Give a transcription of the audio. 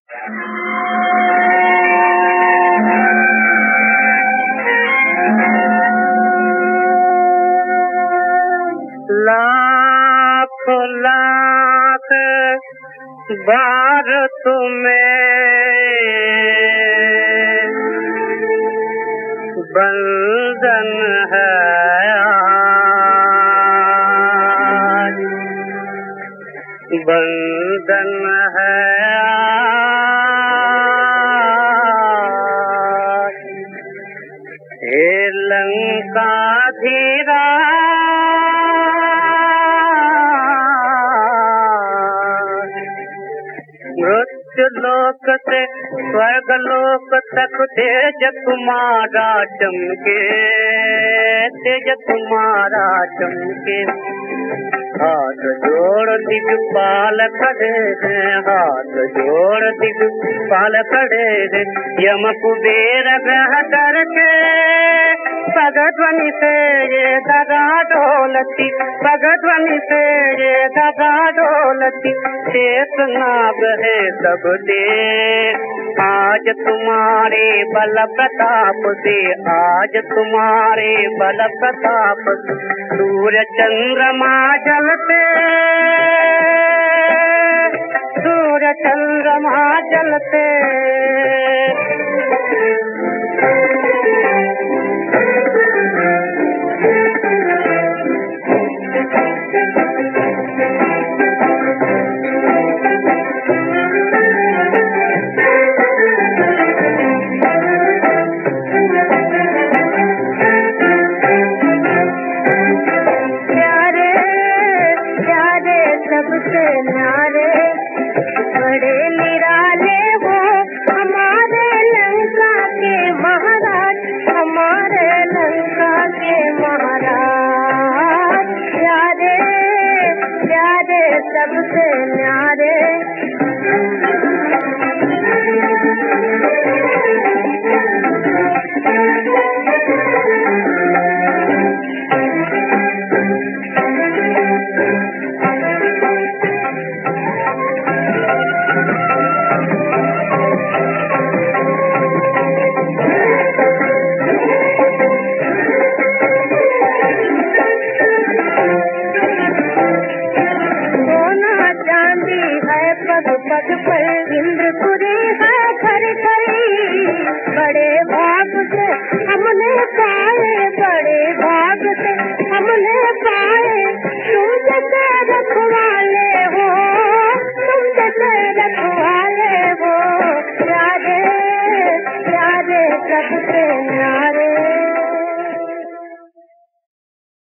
लाख लाख बार तुम्हें बंधन है आज, बंधन है आज। हे लंका धीरा लोक से स्वर्ग लोक तक तेज तुम्हारा चमके, तेज तुम्हारा चमके। हाथ जोड़ दिग्पाल खड़े हैं, हाथ जोड़ दिग्पाल खड़े हैं। यम कुबेर ग्रह डर के पगध्वनि से ये दगा ढोलती, पगध्वनि से ये दगा ढोलती। शेष नाग है सब दे आज तुम्हारे बल प्रताप से, आज तुम्हारे बल प्रताप। सूर्य चंद्रमा जलते, सूर्य चंद्रमा जलते। सबसे न्यारे बड़े निराले हो हमारे लंका के महाराज, हमारे लंका के महाराज। प्यारे प्यारे सबसे न्यारे। पग पर इंद्रपुरी है घर घरी, बड़े भाग से हमने पाए, बड़े भाग से हमने पाए। तुम जैसे रखवाले हो, तुम जैसे रखवाले हो। प्यारे प्यारे सबसे न्यारे।